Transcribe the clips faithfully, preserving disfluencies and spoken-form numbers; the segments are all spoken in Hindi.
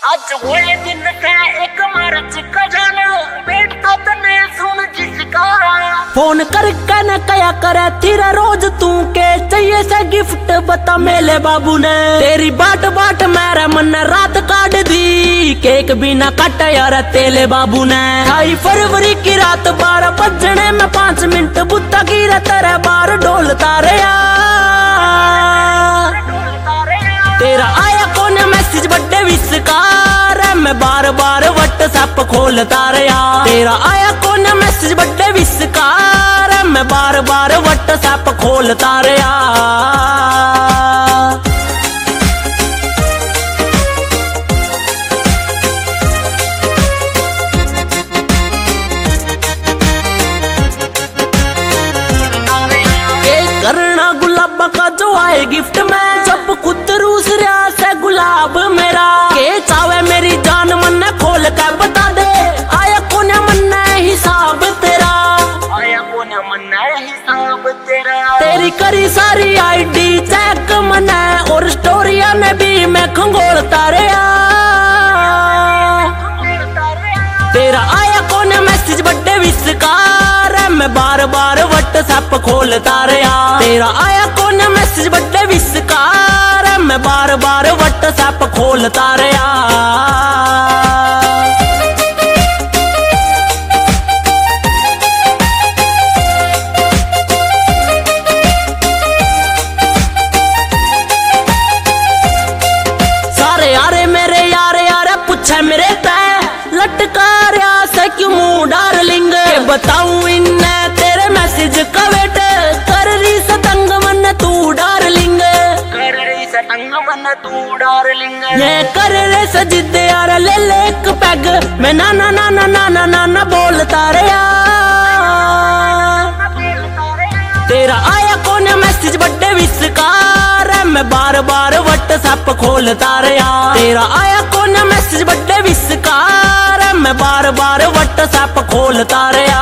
आज वो दिन था एक मार्च का जाना बैठता तने सुन जिसका फोन करके न कया करे तेरा रोज तू के चाहिए से गिफ्ट बता मेले बाबू ने तेरी बाट बाट मेरा मन रात काट दी केक भी ना काटा यार तेले बाबू ने ढाई फरवरी की रात बारह बजने में पांच मिनट बुत्ता की तेरे बार डोलता रहा तेरा आया कौन मैसेज बर्थडे विश का मैं बार बार व्हाट्सएप खोलता रहा तेरा आया कौन मैसेज बर्थडे विश का मैं बार बार व्हाट्सएप खोलता रहा करना गुलाब का जो आए गिफ्ट में जब खुद रूस रहा से गुलाब मेरा के चावे मेरी जान मन खोल के बता दे आया कौन मन हिसाब तेरा आया कौन मन हिसाब तेरा तेरी करी सारी आईडी चेक मन और स्टोरिया में भी मैं खंगोलता रहा तेरा आया कौन मैसेज बर्थडे विश का मैं बार बार व्हाट्सएप खोलता रहा तेरा आया कौन मैसेज बर्थडे विश का मैं बार बार व्हाट्सएप खोलता रहा सारे यारे मेरे यारे यारे पूछे मेरे पे लटका रहा से क्यों मुंह डार्लिंग बताऊं इन्ने तेरे मैसेज का वेट कर रही सतंग मन तू डार्लिंग कर रही सतंग मन तू डार्लिंग ये कर रे सजिद यार ले ले एक पैग मैं ना ना ना ना ना ना ना ना बोलता रहा तेरा आया कौन मैसेज बर्थडे विश का मैं बार बार व्हाट्सएप खोलता रहा तेरा आया कौन मैसेज बर्थडे विश का मैं बार बार व्हाट्सएप खोलता रहा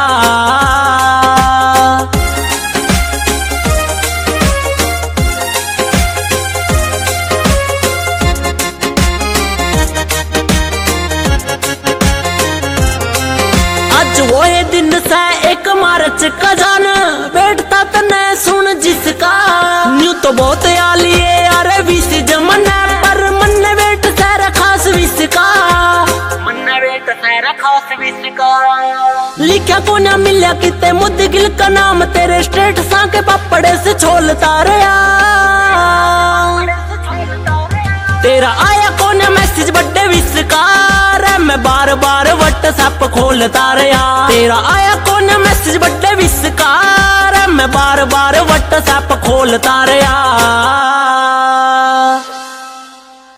आज वो दिन से एक मार्च का जान बैठता तने सुन जिसका न्यू तो बहुत आली है यार विश जमन पर मन वेट तेरा खास विश का मन वेट तेरा खास विश का लिखा को ना मिला किते मुद्दिगिल का नाम तेरे स्ट्रेट सा के पपड़े से छोलता रहा तेरा आया कौन मैसेज बर्थडे विश का मैं बार बार व्हाट्सएप खोलता रहा तेरा आया कौन मैसेज बर्थडे विश का मैं बार बार व्हाट्सएप खोलता रहा।